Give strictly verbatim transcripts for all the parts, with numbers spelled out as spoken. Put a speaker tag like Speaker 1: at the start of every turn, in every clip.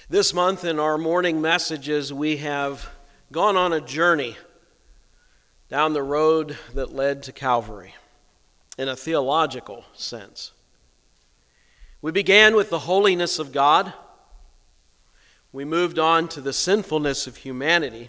Speaker 1: This month in our morning messages, we have gone on a journey down the road that led to Calvary in a theological sense. We began with the holiness of God. We moved on to the sinfulness of humanity.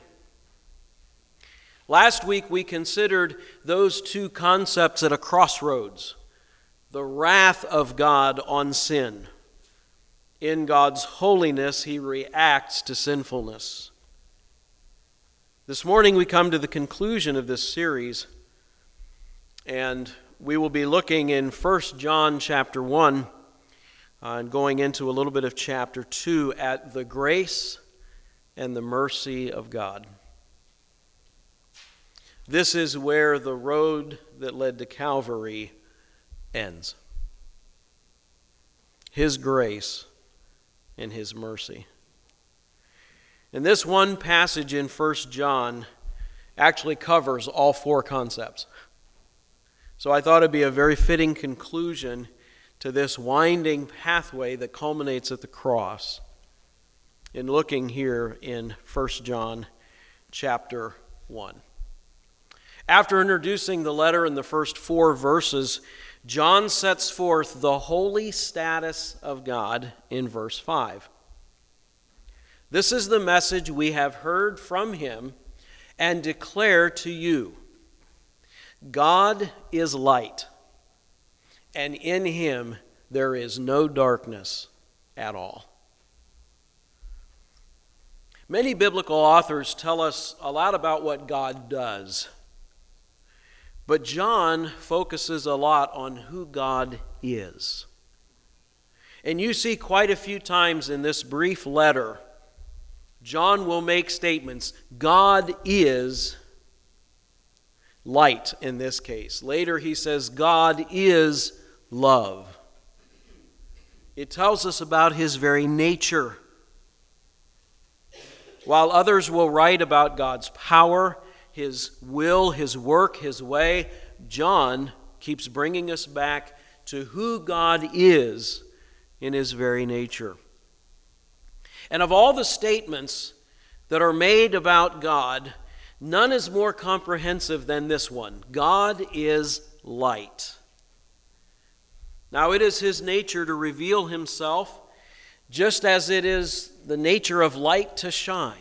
Speaker 1: Last week we considered those two concepts at a crossroads: the wrath of God on sin. In God's holiness, he reacts to sinfulness. This morning we come to the conclusion of this series, and we will be looking in First John chapter one uh, and going into a little bit of chapter two at the grace and the mercy of God. This is where the road that led to Calvary ends. His grace and his mercy. And this one passage in First John actually covers all four concepts. So I thought it'd be a very fitting conclusion to this winding pathway that culminates at the cross in looking here in First John chapter one. After introducing the letter in the first four verses, John sets forth the holy status of God in verse five. This is the message we have heard from him and declare to you. God is light, and in him there is no darkness at all. Many biblical authors tell us a lot about what God does. But John focuses a lot on who God is. And you see quite a few times in this brief letter, John will make statements. God is light in this case. Later he says God is love. It tells us about his very nature. While others will write about God's power, his will, his work, his way, John keeps bringing us back to who God is in his very nature. And of all the statements that are made about God, none is more comprehensive than this one. God is light. Now, it is his nature to reveal himself, just as it is the nature of light to shine.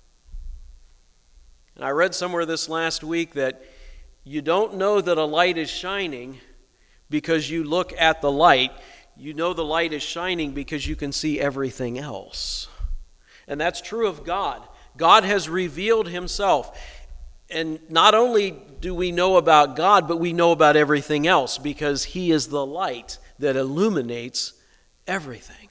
Speaker 1: And I read somewhere this last week that you don't know that a light is shining because you look at the light. You know the light is shining because you can see everything else. And that's true of God. God has revealed himself. And not only do we know about God, but we know about everything else because he is the light that illuminates everything.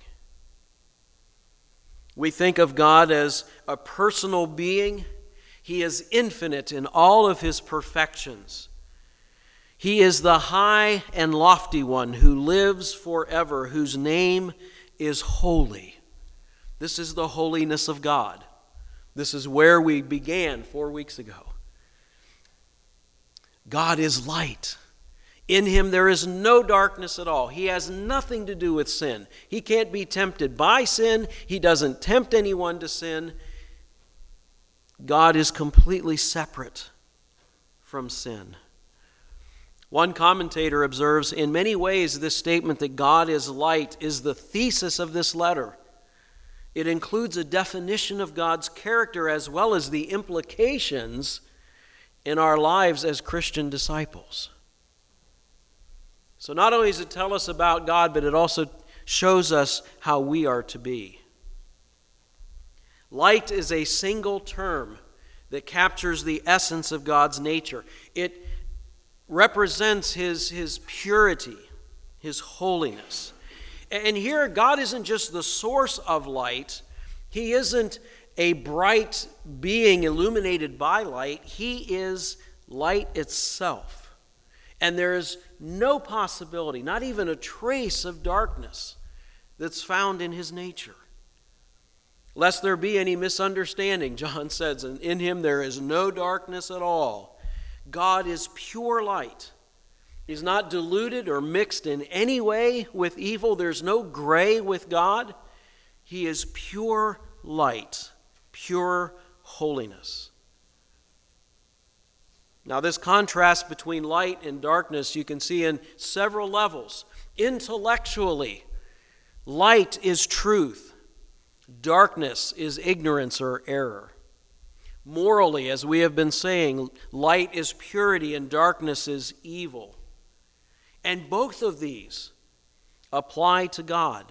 Speaker 1: We think of God as a personal being. He is infinite in all of his perfections. He is the high and lofty one who lives forever, whose name is holy. This is the holiness of God. This is where we began four weeks ago. God is light. In him there is no darkness at all. He has nothing to do with sin. He can't be tempted by sin. He doesn't tempt anyone to sin. God is completely separate from sin. One commentator observes, in many ways, this statement that God is light is the thesis of this letter. It includes a definition of God's character as well as the implications in our lives as Christian disciples. So not only does it tell us about God, but it also shows us how we are to be. Light is a single term that captures the essence of God's nature. It represents his, his purity, his holiness. And here, God isn't just the source of light. He isn't a bright being illuminated by light. He is light itself. And there is no possibility, not even a trace of darkness that's found in his nature. Lest there be any misunderstanding, John says, and in him there is no darkness at all. God is pure light. He's not diluted or mixed in any way with evil. There's no gray with God. He is pure light, pure holiness. Now, this contrast between light and darkness you can see in several levels. Intellectually, light is truth. Darkness is ignorance or error. Morally, as we have been saying, light is purity and darkness is evil. And both of these apply to God.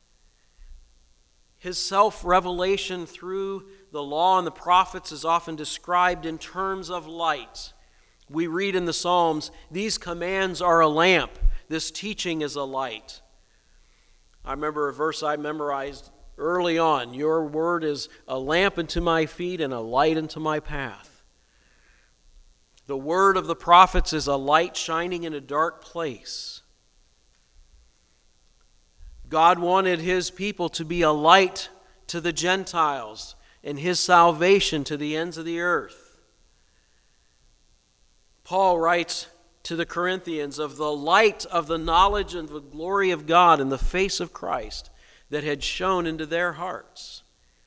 Speaker 1: His self-revelation through the law and the prophets is often described in terms of light. We read in the Psalms, these commands are a lamp. This teaching is a light. I remember a verse I memorized early on. Your word is a lamp unto my feet and a light unto my path. The word of the prophets is a light shining in a dark place. God wanted his people to be a light to the Gentiles and his salvation to the ends of the earth. Paul writes to the Corinthians of the light of the knowledge and the glory of God in the face of Christ that had shone into their hearts.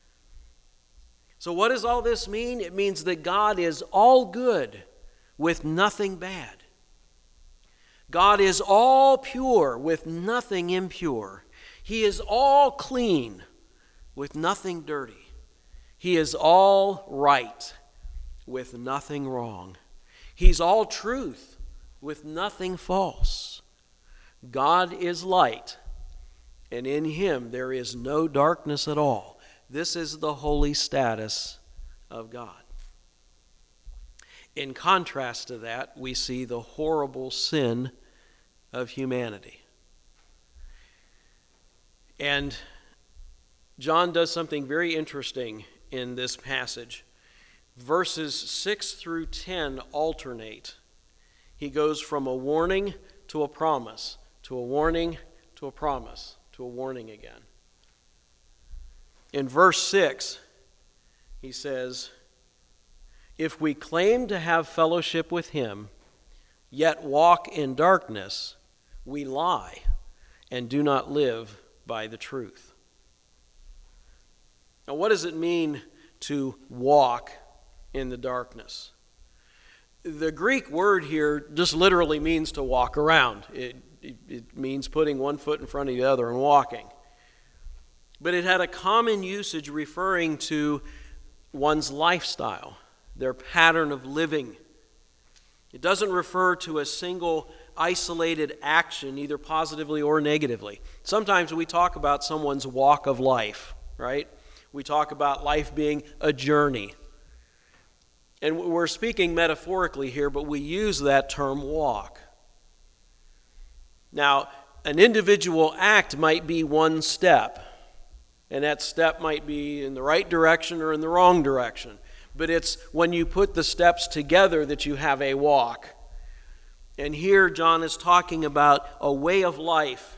Speaker 1: So what does all this mean? It means that God is all good with nothing bad. God is all pure with nothing impure. He is all clean with nothing dirty. He is all right with nothing wrong. He's all truth with nothing false. God is light, and in him there is no darkness at all. This is the holy status of God. In contrast to that, we see the horrible sin of humanity. And John does something very interesting in this passage. Verses six through ten alternate. He goes from a warning to a promise, to a warning to a promise, to a warning again. In verse six, he says, if we claim to have fellowship with him, yet walk in darkness, we lie and do not live by the truth. Now, what does it mean to walk in the darkness? The Greek word here just literally means to walk around. It, it, it means putting one foot in front of the other and walking. But it had a common usage referring to one's lifestyle, their pattern of living. It doesn't refer to a single isolated action, either positively or negatively. Sometimes we talk about someone's walk of life, right? We talk about life being a journey. And we're speaking metaphorically here, but we use that term walk. Now, an individual act might be one step, and that step might be in the right direction or in the wrong direction. But it's when you put the steps together that you have a walk. And here John is talking about a way of life.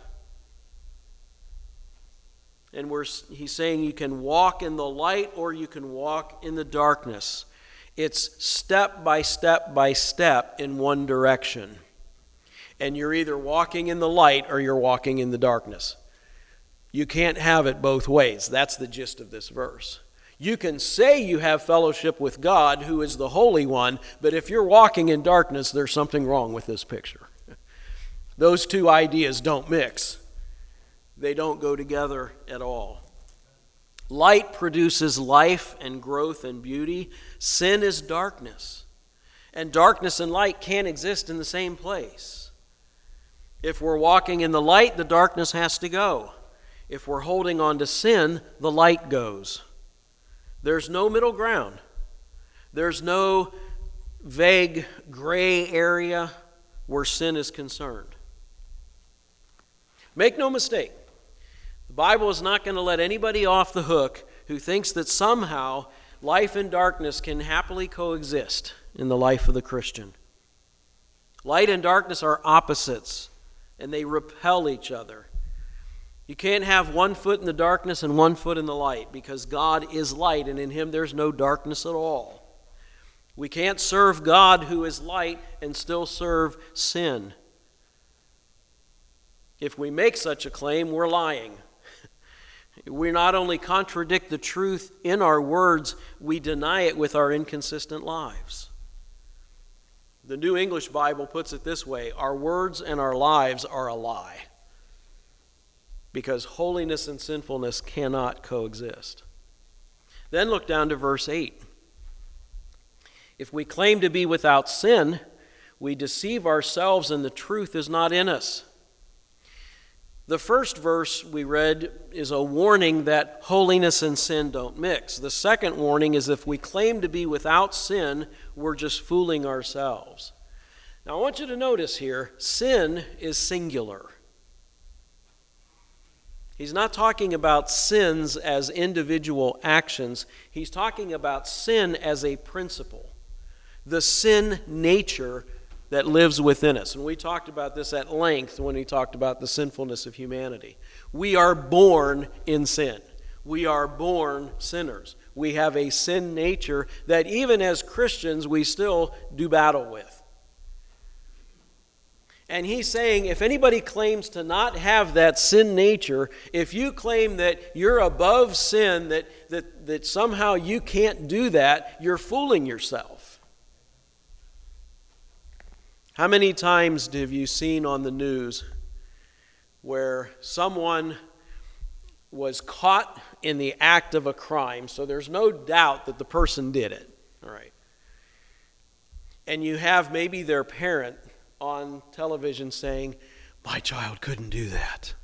Speaker 1: And we're, he's saying you can walk in the light or you can walk in the darkness. It's step by step by step in one direction. And you're either walking in the light or you're walking in the darkness. You can't have it both ways. That's the gist of this verse. You can say you have fellowship with God, who is the Holy One, but if you're walking in darkness, there's something wrong with this picture. Those two ideas don't mix. They don't go together at all. Light produces life and growth and beauty. Sin is darkness. And darkness and light can't exist in the same place. If we're walking in the light, the darkness has to go. If we're holding on to sin, the light goes. There's no middle ground. There's no vague gray area where sin is concerned. Make no mistake. The Bible is not going to let anybody off the hook who thinks that somehow life and darkness can happily coexist in the life of the Christian. Light and darkness are opposites, and they repel each other. You can't have one foot in the darkness and one foot in the light, because God is light, and in him there's no darkness at all. We can't serve God, who is light, and still serve sin. If we make such a claim, we're lying. We not only contradict the truth in our words, we deny it with our inconsistent lives. The New English Bible puts it this way: our words and our lives are a lie, because holiness and sinfulness cannot coexist. Then look down to verse eight. If we claim to be without sin, we deceive ourselves and the truth is not in us. The first verse we read is a warning that holiness and sin don't mix. The second warning is if we claim to be without sin, we're just fooling ourselves. Now I want you to notice here, sin is singular. He's not talking about sins as individual actions. He's talking about sin as a principle, the sin nature that lives within us. And we talked about this at length when we talked about the sinfulness of humanity. We are born in sin. We are born sinners. We have a sin nature that even as Christians we still do battle with. And he's saying if anybody claims to not have that sin nature, if you claim that you're above sin, that, that, that somehow you can't do that, you're fooling yourself. How many times have you seen on the news where someone was caught in the act of a crime, so there's no doubt that the person did it, all right, and you have maybe their parent on television saying, "My child couldn't do that.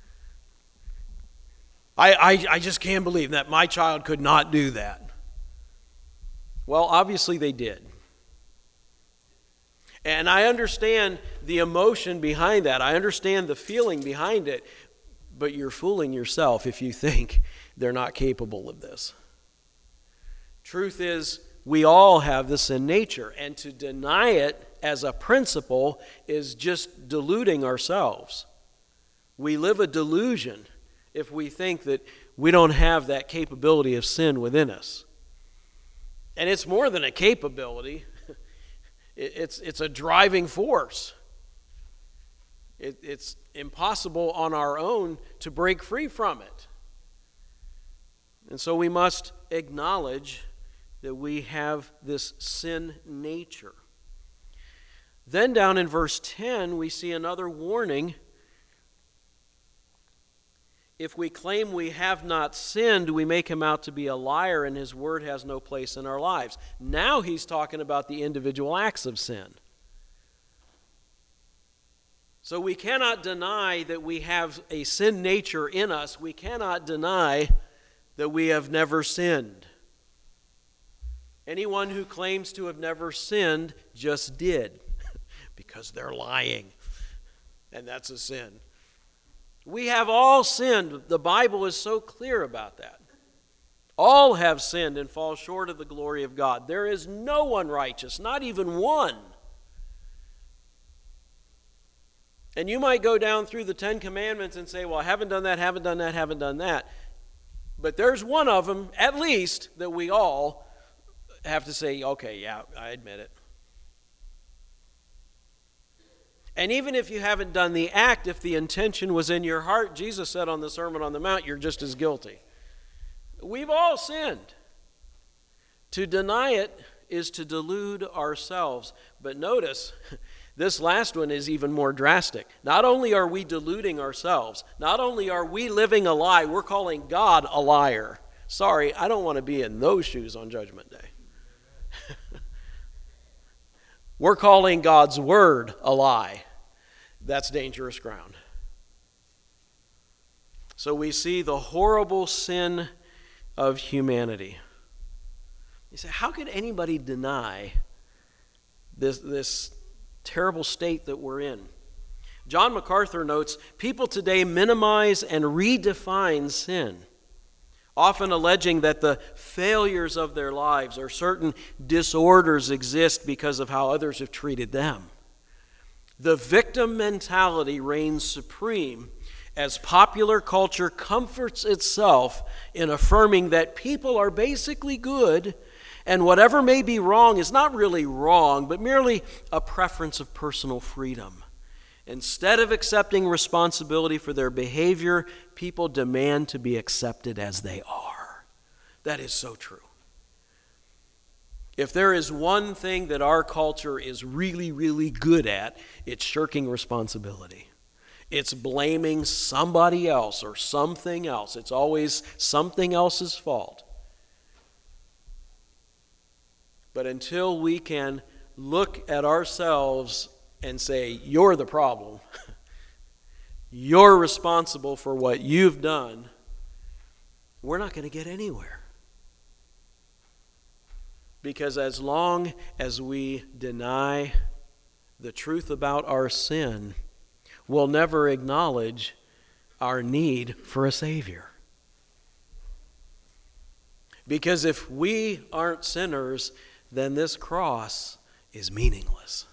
Speaker 1: I, I, I just can't believe that my child could not do that." Well, obviously they did. And I understand the emotion behind that. I understand the feeling behind it. But you're fooling yourself if you think they're not capable of this. Truth is, we all have this in nature. And to deny it as a principle is just deluding ourselves. We live a delusion if we think that we don't have that capability of sin within us. And it's more than a capability. It's, it's a driving force. It, it's impossible on our own to break free from it. And so we must acknowledge that we have this sin nature. Then down in verse ten, we see another warning. If we claim we have not sinned, we make him out to be a liar, and his word has no place in our lives. Now he's talking about the individual acts of sin. So we cannot deny that we have a sin nature in us. We cannot deny that we have never sinned. Anyone who claims to have never sinned just did, because they're lying, and that's a sin. We have all sinned. The Bible is so clear about that. All have sinned and fall short of the glory of God. There is no one righteous, not even one. And you might go down through the Ten Commandments and say, well, I haven't done that, haven't done that, haven't done that. But there's one of them, at least, that we all have to say, okay, yeah, I admit it. And even if you haven't done the act, if the intention was in your heart, Jesus said on the Sermon on the Mount, you're just as guilty. We've all sinned. To deny it is to delude ourselves. But notice, this last one is even more drastic. Not only are we deluding ourselves, not only are we living a lie, we're calling God a liar. Sorry, I don't want to be in those shoes on Judgment Day. We're calling God's word a lie. That's dangerous ground. So we see the horrible sin of humanity. You say, how could anybody deny this, this terrible state that we're in? John MacArthur notes, people today minimize and redefine sin, often alleging that the failures of their lives or certain disorders exist because of how others have treated them. The victim mentality reigns supreme as popular culture comforts itself in affirming that people are basically good and whatever may be wrong is not really wrong, but merely a preference of personal freedom. Instead of accepting responsibility for their behavior, people demand to be accepted as they are. That is so true. If there is one thing that our culture is really, really good at, it's shirking responsibility. It's blaming somebody else or something else. It's always something else's fault. But until we can look at ourselves and say, you're the problem, you're responsible for what you've done, we're not going to get anywhere. Because as long as we deny the truth about our sin, we'll never acknowledge our need for a Savior. Because if we aren't sinners, then this cross is meaningless.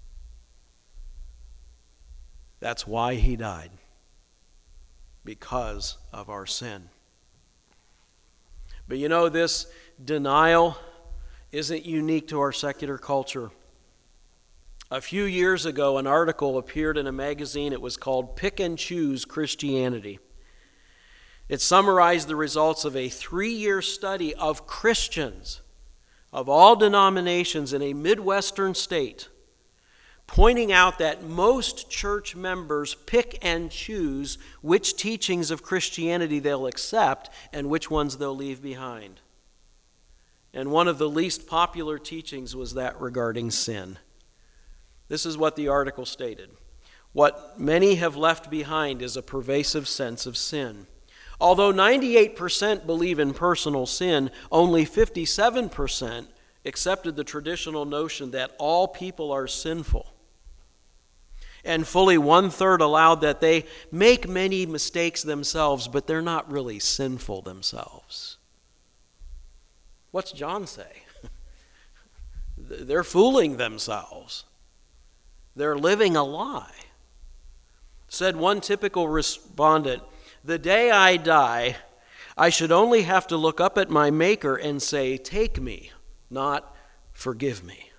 Speaker 1: That's why he died. Because of our sin. But you know, this denial isn't unique to our secular culture. A few years ago, an article appeared in a magazine. It was called Pick and Choose Christianity. It summarized the results of a three-year study of Christians of all denominations in a Midwestern state, pointing out that most church members pick and choose which teachings of Christianity they'll accept and which ones they'll leave behind. And one of the least popular teachings was that regarding sin. This is what the article stated. What many have left behind is a pervasive sense of sin. Although ninety-eight percent believe in personal sin, only fifty-seven percent accepted the traditional notion that all people are sinful. And fully one-third allowed that they make many mistakes themselves, but they're not really sinful themselves. What's John say? They're fooling themselves. They're living a lie. Said one typical respondent, "The day I die, I should only have to look up at my Maker and say, 'Take me,' not 'Forgive me.'"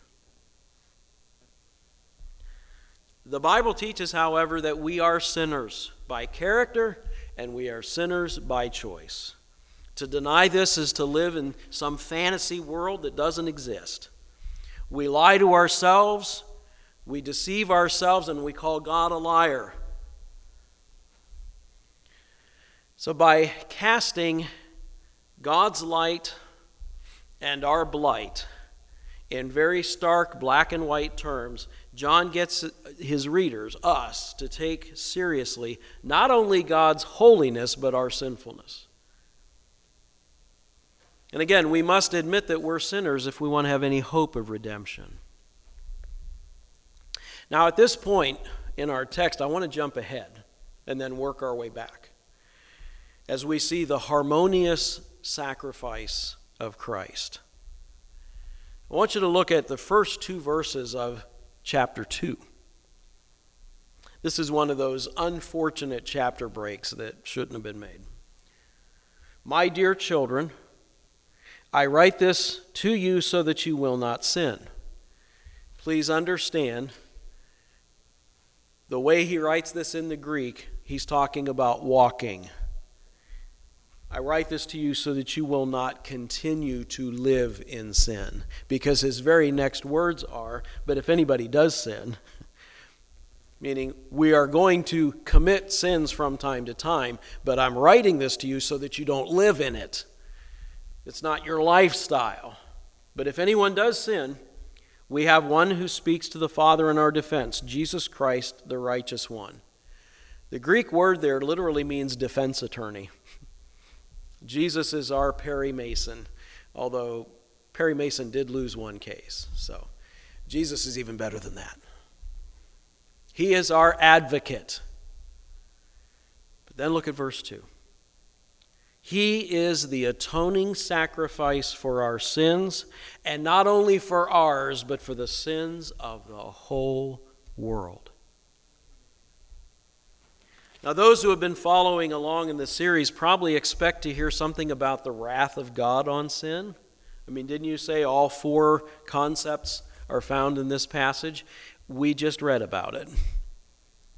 Speaker 1: The Bible teaches, however, that we are sinners by character and we are sinners by choice. To deny this is to live in some fantasy world that doesn't exist. We lie to ourselves, we deceive ourselves, and we call God a liar. So by casting God's light and our blight in very stark black and white terms, John gets his readers, us, to take seriously not only God's holiness, but our sinfulness. And again, we must admit that we're sinners if we want to have any hope of redemption. Now, at this point in our text, I want to jump ahead and then work our way back as we see the harmonious sacrifice of Christ. I want you to look at the first two verses of chapter two. This is one of those unfortunate chapter breaks that shouldn't have been made. "My dear children, I write this to you so that you will not sin." Please understand, the way he writes this in the Greek, he's talking about walking. I write this to you so that you will not continue to live in sin. Because his very next words are, but if anybody does sin, meaning we are going to commit sins from time to time, but I'm writing this to you so that you don't live in it. It's not your lifestyle. But if anyone does sin, we have one who speaks to the Father in our defense, Jesus Christ, the righteous one. The Greek word there literally means defense attorney. Jesus is our Perry Mason, although Perry Mason did lose one case. So Jesus is even better than that. He is our advocate. But then look at verse two. He is the atoning sacrifice for our sins, and not only for ours, but for the sins of the whole world. Now, those who have been following along in the series probably expect to hear something about the wrath of God on sin. I mean, didn't you say all four concepts are found in this passage? We just read about it.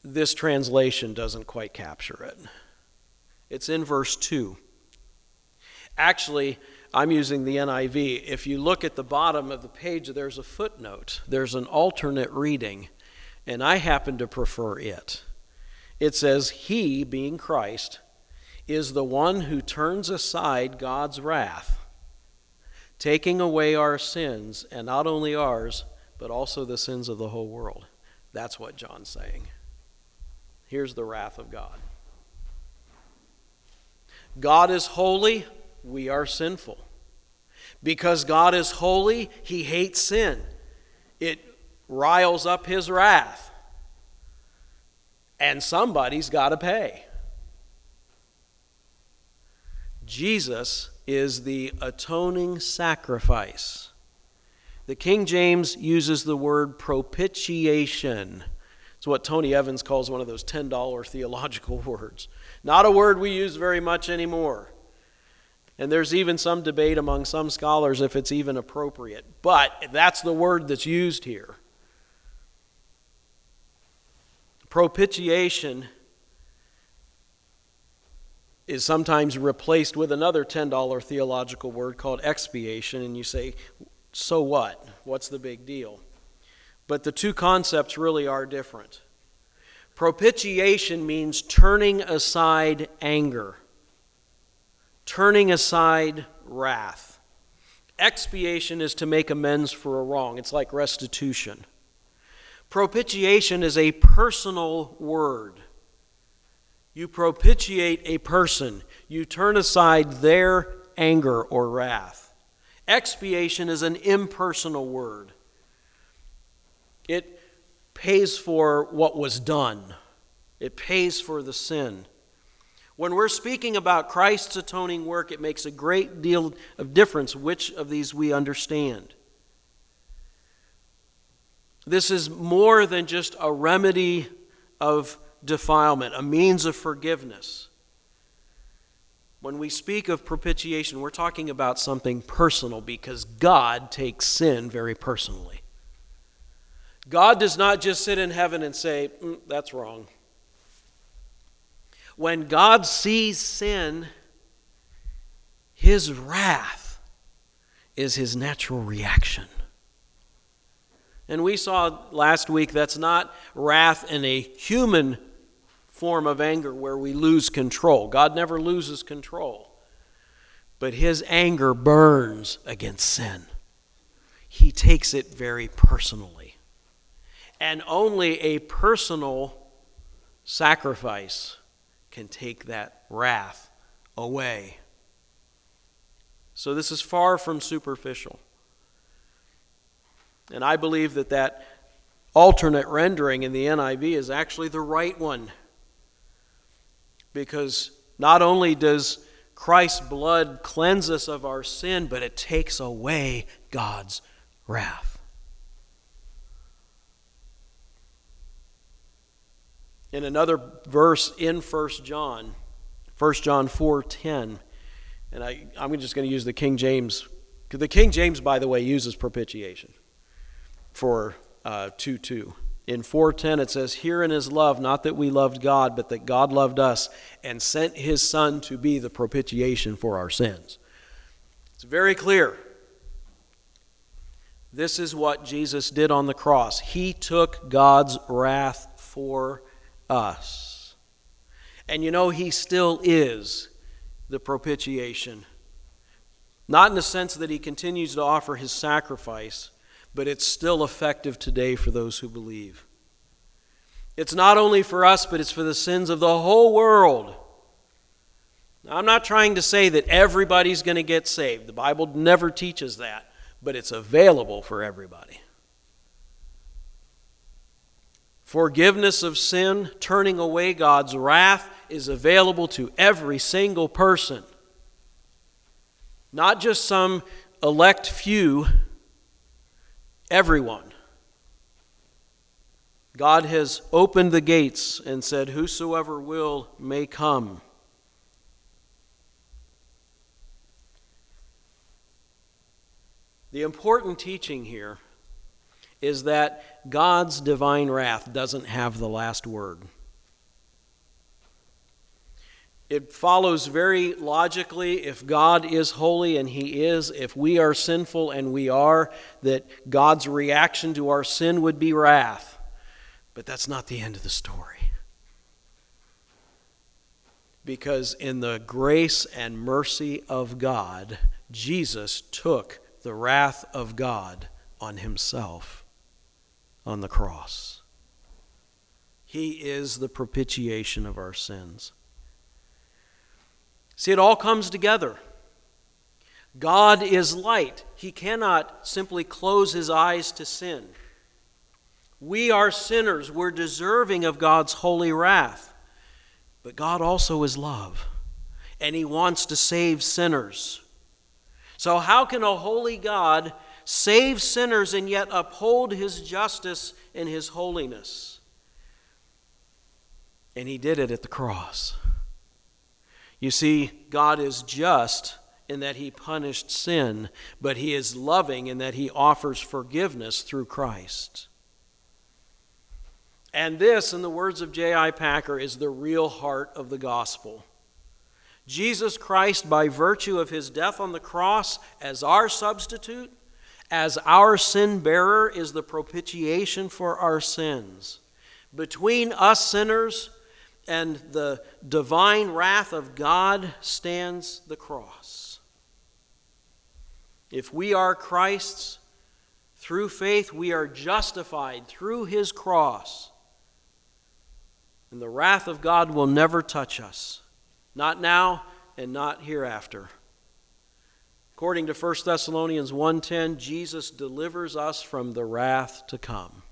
Speaker 1: this translation doesn't quite capture it. It's in verse two. Actually, I'm using the N I V. If you look at the bottom of the page, there's a footnote. There's an alternate reading, and I happen to prefer it. It says, "He," being Christ, "is the one who turns aside God's wrath, taking away our sins, and not only ours, but also the sins of the whole world." That's what John's saying. Here's the wrath of God. God is holy, we are sinful. Because God is holy, he hates sin. It riles up his wrath. And somebody's got to pay. Jesus is the atoning sacrifice. The King James uses the word propitiation. It's what Tony Evans calls one of those ten dollar theological words. Not a word we use very much anymore. And there's even some debate among some scholars if it's even appropriate. But that's the word that's used here. Propitiation is sometimes replaced with another ten dollar theological word called expiation. And you say, so what? What's the big deal? But the two concepts really are different. Propitiation means turning aside anger, turning aside wrath. Expiation is to make amends for a wrong. It's like restitution. Propitiation is a personal word. You propitiate a person. You turn aside their anger or wrath. Expiation is an impersonal word. It pays for what was done. It pays for the sin. When we're speaking about Christ's atoning work, it makes a great deal of difference which of these we understand. This is more than just a remedy of defilement, a means of forgiveness. When we speak of propitiation, we're talking about something personal because God takes sin very personally. God does not just sit in heaven and say, mm, that's wrong. When God sees sin, his wrath is his natural reaction. And we saw last week that's not wrath in a human form of anger where we lose control. God never loses control. But his anger burns against sin. He takes it very personally. And only a personal sacrifice can take that wrath away. So this is far from superficial. And I believe that that alternate rendering in the N I V is actually the right one. Because not only does Christ's blood cleanse us of our sin, but it takes away God's wrath. In another verse in First John, First John four ten, and I, I'm just going to use the King James, because the King James, by the way, uses propitiation for uh, two two. In four ten it says, "Herein is love, not that we loved God, but that God loved us and sent his Son to be the propitiation for our sins." It's very clear. This is what Jesus did on the cross. He took God's wrath for us. And you know, he still is the propitiation. Not in the sense that he continues to offer his sacrifice, but it's still effective today for those who believe. It's not only for us, but it's for the sins of the whole world. Now, I'm not trying to say that everybody's going to get saved. The Bible never teaches that, but it's available for everybody. Forgiveness of sin, turning away God's wrath, is available to every single person. Not just some elect few, everyone. God has opened the gates and said, "Whosoever will may come." The important teaching here is that God's divine wrath doesn't have the last word. It follows very logically, if God is holy, and He is, if we are sinful, and we are, that God's reaction to our sin would be wrath. But that's not the end of the story. Because in the grace and mercy of God, Jesus took the wrath of God on Himself on the cross. He is the propitiation of our sins. See, it all comes together. God is light. He cannot simply close His eyes to sin. We are sinners. We're deserving of God's holy wrath. But God also is love, and He wants to save sinners. So how can a holy God save sinners and yet uphold His justice and His holiness? And He did it at the cross. You see, God is just in that He punished sin, but He is loving in that He offers forgiveness through Christ. And this, in the words of J I Packer, is the real heart of the gospel. Jesus Christ, by virtue of His death on the cross as our substitute, as our sin bearer, is the propitiation for our sins. Between us sinners and the divine wrath of God stands the cross. If we are Christ's, through faith we are justified through His cross. And the wrath of God will never touch us. Not now and not hereafter. According to First Thessalonians one ten, Jesus delivers us from the wrath to come.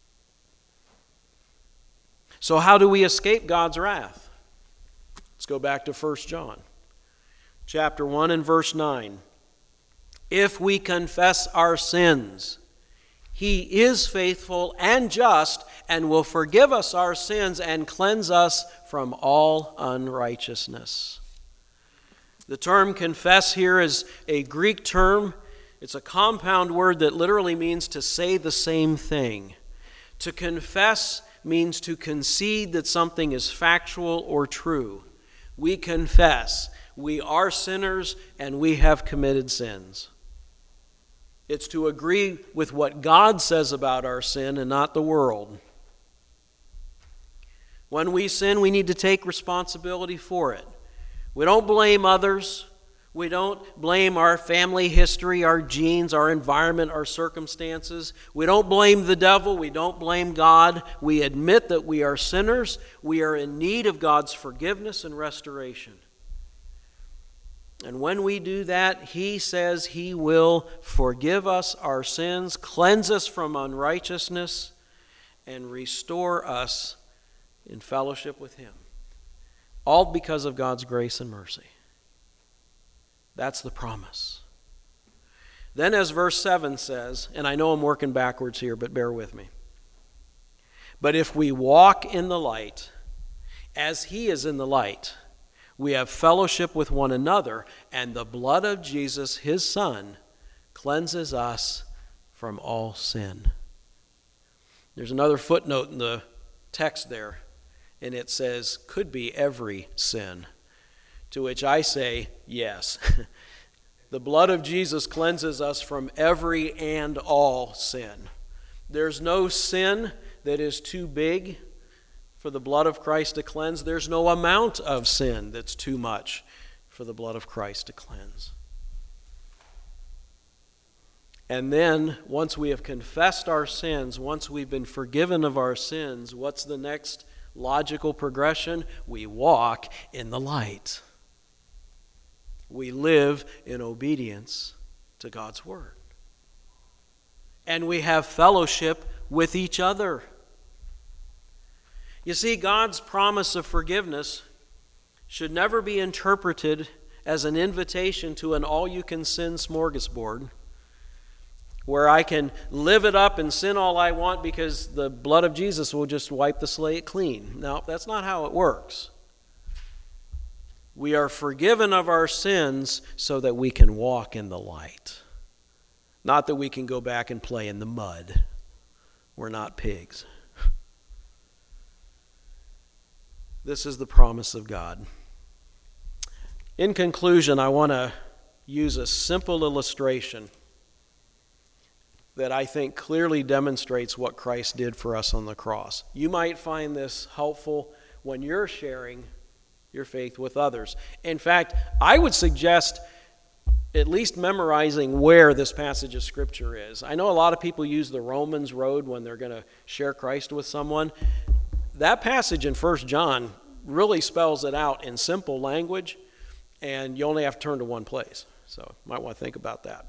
Speaker 1: So how do we escape God's wrath? Let's go back to First John. Chapter one and verse nine. If we confess our sins, He is faithful and just and will forgive us our sins and cleanse us from all unrighteousness. The term confess here is a Greek term. It's a compound word that literally means to say the same thing. To confess means to concede that something is factual or true. We confess we are sinners and we have committed sins. It's to agree with what God says about our sin and not the world. When we sin, we need to take responsibility for it. We don't blame others. We don't blame our family history, our genes, our environment, our circumstances. We don't blame the devil. We don't blame God. We admit that we are sinners. We are in need of God's forgiveness and restoration. And when we do that, He says He will forgive us our sins, cleanse us from unrighteousness, and restore us in fellowship with Him. All because of God's grace and mercy. That's the promise. Then as verse seven says, and I know I'm working backwards here, but bear with me. But if we walk in the light, as He is in the light, we have fellowship with one another, and the blood of Jesus, His Son, cleanses us from all sin. There's another footnote in the text there, and it says, could be every sin. To which I say, yes. The blood of Jesus cleanses us from every and all sin. There's no sin that is too big for the blood of Christ to cleanse. There's no amount of sin that's too much for the blood of Christ to cleanse. And then, once we have confessed our sins, once we've been forgiven of our sins, what's the next logical progression? We walk in the light. We live in obedience to God's word. And we have fellowship with each other. You see, God's promise of forgiveness should never be interpreted as an invitation to an all-you-can-sin smorgasbord where I can live it up and sin all I want because the blood of Jesus will just wipe the slate clean. No, that's not how it works. We are forgiven of our sins so that we can walk in the light. Not that we can go back and play in the mud. We're not pigs. This is the promise of God. In conclusion, I want to use a simple illustration that I think clearly demonstrates what Christ did for us on the cross. You might find this helpful when you're sharing your faith with others. In fact, I would suggest at least memorizing where this passage of Scripture is. I know a lot of people use the Romans road when they're going to share Christ with someone. That passage in First John really spells it out in simple language, and you only have to turn to one place. So you might want to think about that.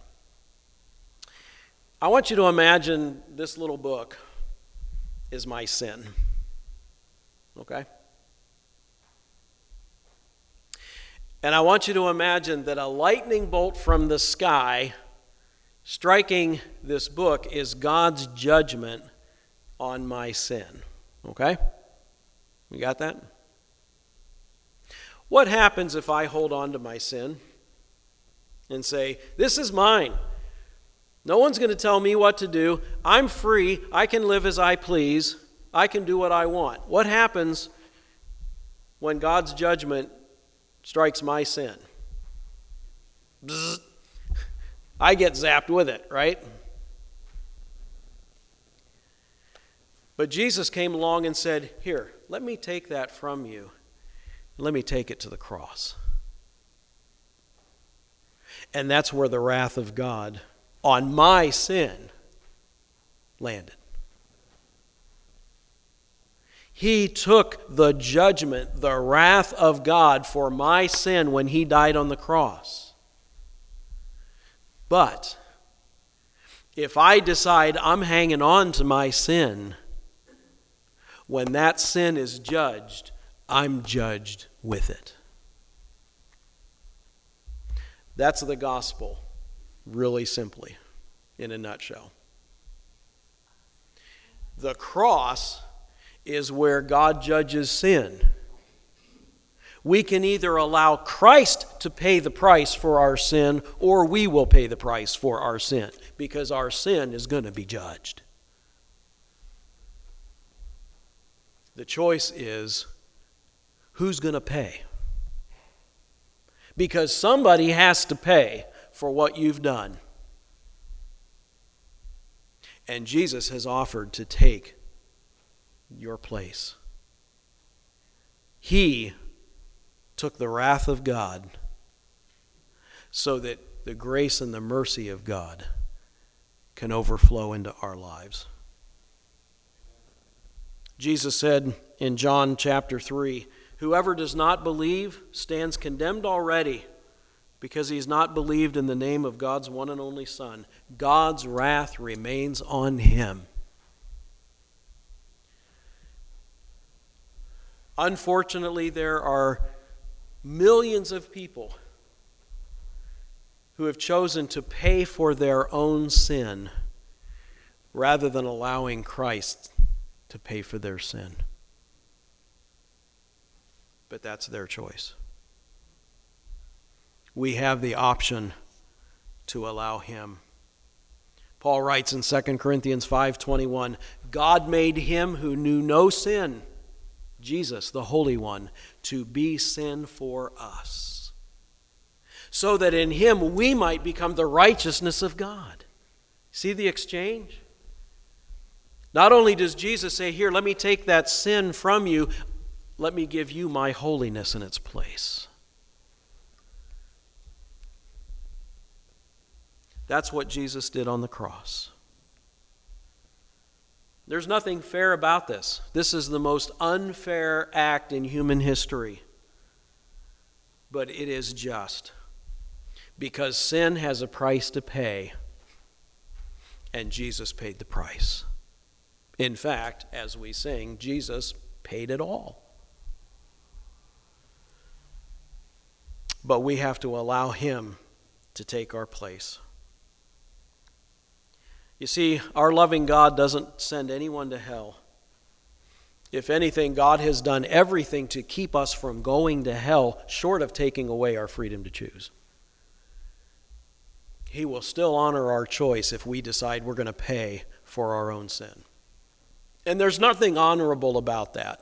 Speaker 1: I want you to imagine this little book is my sin. Okay? And I want you to imagine that a lightning bolt from the sky striking this book is God's judgment on my sin. Okay? You got that? What happens if I hold on to my sin and say, this is mine? No one's going to tell me what to do. I'm free. I can live as I please. I can do what I want. What happens when God's judgment strikes my sin? Bzz. I get zapped with it, right? But Jesus came along and said, here, let me take that from you. Let me take it to the cross. And that's where the wrath of God on my sin landed. He took the judgment, the wrath of God for my sin when he died on the cross. But if I decide I'm hanging on to my sin, when that sin is judged, I'm judged with it. That's the gospel, really simply, in a nutshell. The cross is where God judges sin. We can either allow Christ to pay the price for our sin, or we will pay the price for our sin, because our sin is going to be judged. The choice is, who's going to pay? Because somebody has to pay for what you've done. And Jesus has offered to take your place. He took the wrath of God so that the grace and the mercy of God can overflow into our lives. Jesus said in John chapter three, whoever does not believe stands condemned already, because he's not believed in the name of God's one and only Son. God's wrath remains on him. Unfortunately, there are millions of people who have chosen to pay for their own sin rather than allowing Christ to pay for their sin. But that's their choice. We have the option to allow him. Paul writes in Second Corinthians five twenty-one, God made him who knew no sin, Jesus, the Holy One, to be sin for us, so that in him we might become the righteousness of God. See the exchange? Not only does Jesus say, here, let me take that sin from you, let me give you my holiness in its place. That's what Jesus did on the cross. There's nothing fair about this. This is the most unfair act in human history. But it is just. Because sin has a price to pay, and Jesus paid the price. In fact, as we sing, Jesus paid it all. But we have to allow him to take our place. You see, our loving God doesn't send anyone to hell. If anything, God has done everything to keep us from going to hell, short of taking away our freedom to choose. He will still honor our choice if we decide we're going to pay for our own sin. And there's nothing honorable about that.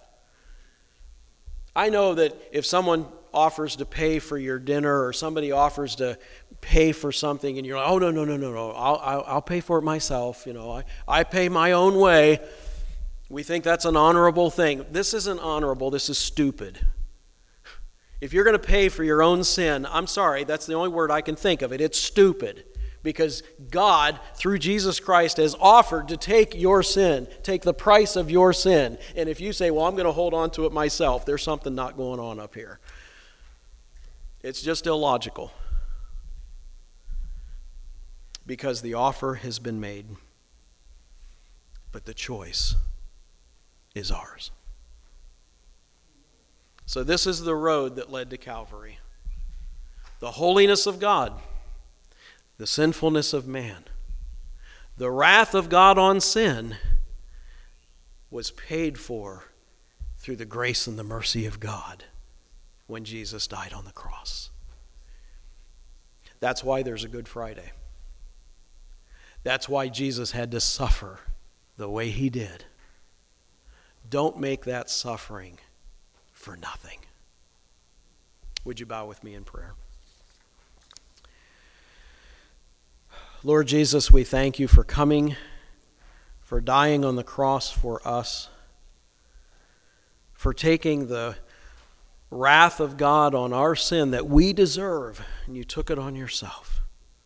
Speaker 1: I know that if someone offers to pay for your dinner or somebody offers to pay for something and you're like, oh, no, no, no, no, no, I'll, I'll, I'll pay for it myself. You know, I, I pay my own way. We think that's an honorable thing. This isn't honorable. This is stupid. If you're going to pay for your own sin, I'm sorry, that's the only word I can think of it. It's stupid. Because God, through Jesus Christ, has offered to take your sin, take the price of your sin. And if you say, well, I'm going to hold on to it myself, there's something not going on up here. It's just illogical. Because the offer has been made, but the choice is ours. So this is the road that led to Calvary. The holiness of God, the sinfulness of man, the wrath of God on sin was paid for through the grace and the mercy of God when Jesus died on the cross. That's why there's a Good Friday. That's why Jesus had to suffer the way he did. Don't make that suffering for nothing. Would you bow with me in prayer? Lord Jesus, we thank you for coming, for dying on the cross for us, for taking the wrath of God on our sin that we deserve, and you took it on yourself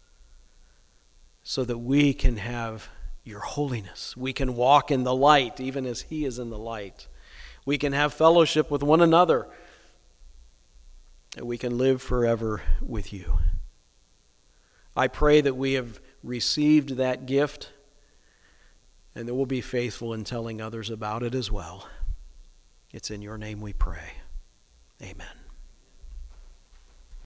Speaker 1: so that we can have your holiness. We can walk in the light even as he is in the light. We can have fellowship with one another, and we can live forever with you. I pray that we have received that gift and that we'll be faithful in telling others about it as well. It's in your name we pray. Amen.